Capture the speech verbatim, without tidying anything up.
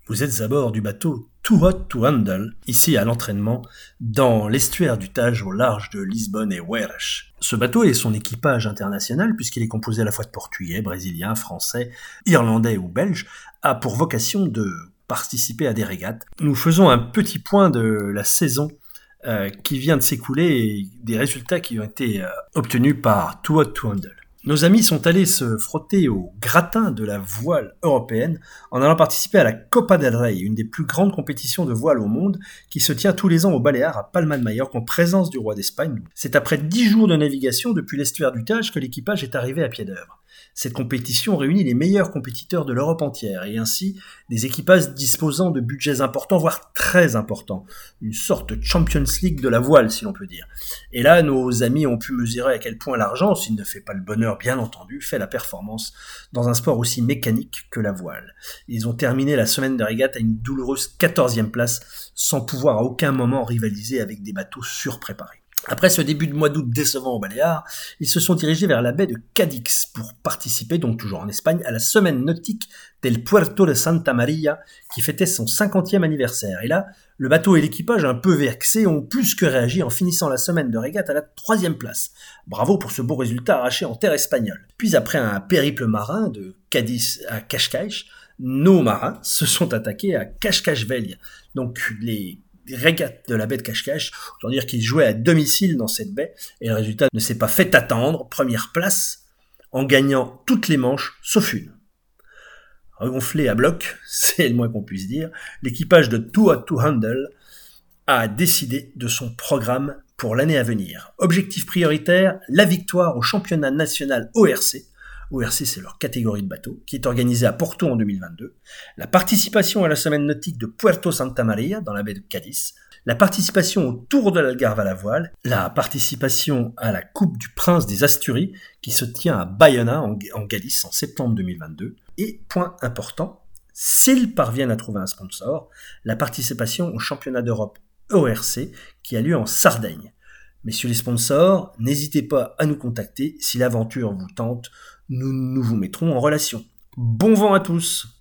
Vous êtes à bord du bateau Too Hot to Handle, ici à l'entraînement, dans l'estuaire du Tage au large de Lisbonne et Oeiras. Ce bateau et son équipage international, puisqu'il est composé à la fois de Portugais, Brésiliens, Français, Irlandais ou Belges, a pour vocation de participer à des régates. Nous faisons un petit point de la saison euh, qui vient de s'écouler et des résultats qui ont été euh, obtenus par Too Hot to Handle. Nos amis sont allés se frotter au gratin de la voile européenne en allant participer à la Copa del Rey, une des plus grandes compétitions de voile au monde qui se tient tous les ans aux Baléares à Palma de Majorque en présence du roi d'Espagne. C'est après dix jours de navigation depuis l'estuaire du Tage que l'équipage est arrivé à pied d'œuvre. Cette compétition réunit les meilleurs compétiteurs de l'Europe entière et ainsi des équipages disposant de budgets importants, voire très importants. Une sorte de Champions League de la voile, si l'on peut dire. Et là, nos amis ont pu mesurer à quel point l'argent, s'il ne fait pas le bonheur bien entendu, fait la performance dans un sport aussi mécanique que la voile. Ils ont terminé la semaine de régate à une douloureuse quatorzième place, sans pouvoir à aucun moment rivaliser avec des bateaux surpréparés. Après ce début de mois d'août décevant aux Baléares, ils se sont dirigés vers la baie de Cadix pour participer, donc toujours en Espagne, à la semaine nautique del Puerto de Santa Maria qui fêtait son cinquantième anniversaire. Et là, le bateau et l'équipage un peu vexés ont plus que réagi en finissant la semaine de régate à la troisième place. Bravo pour ce beau résultat arraché en terre espagnole. Puis après un périple marin de Cadix à Cascais, nos marins se sont attaqués à Cascais-Velha. Donc les régates de la baie de Cascais, autant dire qu'ils jouaient à domicile dans cette baie, et le résultat ne s'est pas fait attendre, première place, en gagnant toutes les manches, sauf une. Regonflé à bloc, c'est le moins qu'on puisse dire, l'équipage de Too Hot to Handle a décidé de son programme pour l'année à venir. Objectif prioritaire, la victoire au championnat national O R C, O R C, c'est leur catégorie de bateau, qui est organisée à Porto en deux mille vingt-deux, la participation à la semaine nautique de Puerto Santa Maria, dans la baie de Cadiz, la participation au Tour de l'Algarve à la voile, la participation à la Coupe du Prince des Asturies, qui se tient à Bayona, en, en Galice, en septembre deux mille vingt-deux, et, point important, s'ils parviennent à trouver un sponsor, la participation au championnat d'Europe O R C, qui a lieu en Sardaigne. Messieurs les sponsors, n'hésitez pas à nous contacter si l'aventure vous tente. Nous, nous vous mettrons en relation. Bon vent à tous!